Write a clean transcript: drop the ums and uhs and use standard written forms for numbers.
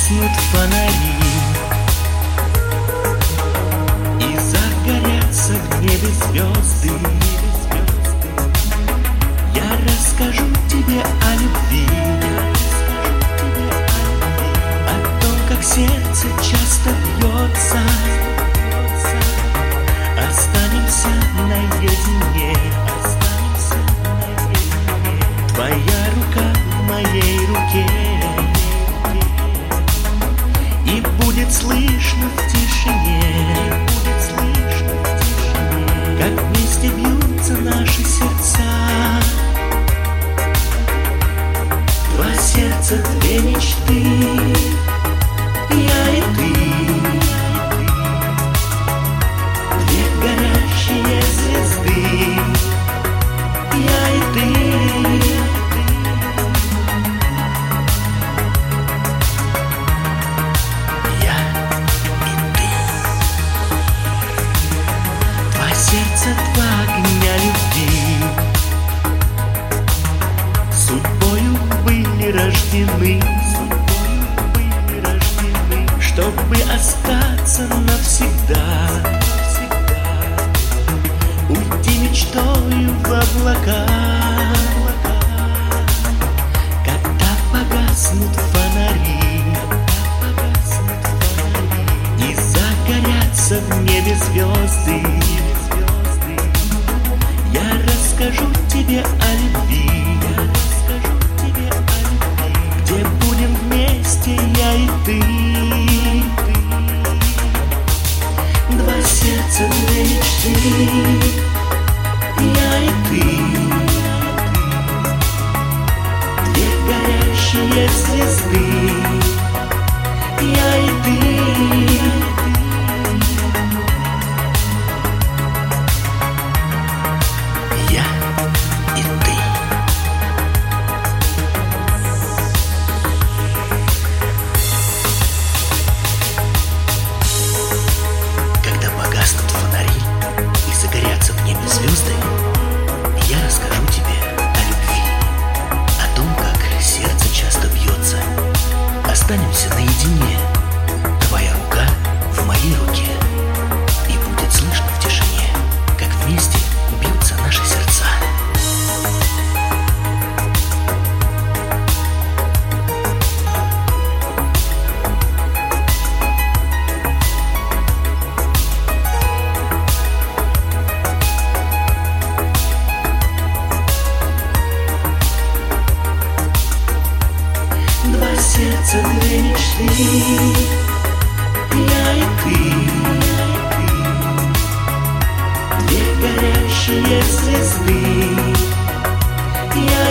погаснут фонари и загорятся в небе звезды, я расскажу тебе о любви, о том, как сердце часто бьется. Останемся наедине, твоя рука в моей руке, и будет слышно в тишине, как вместе бьются наши сердца. Два сердца, две мечты, я и ты. Горящие звезды, я и ты. Я и ты. Два сердца, два огня любви, судьбою были рождены, чтобы остаться навсегда. Уйти мечтою в облака, когда погаснут фонари и загорятся в небе звезды. Я расскажу тебе о любви, где будем вместе я и ты. Два сердца, две мечты, я и ты. Две горящие звезды, я и ты. Я и ты. Когда погаснут фонари и загорятся в небе звезды, я расскажу тебе о любви, о том, как сердце часто бьется. Останемся наедине, твоя рука в моей руке, и будет слышно в тишине, как вместе бьются наши сердца. Два сердца, две мечты, я и ты. Две горящие звезды, я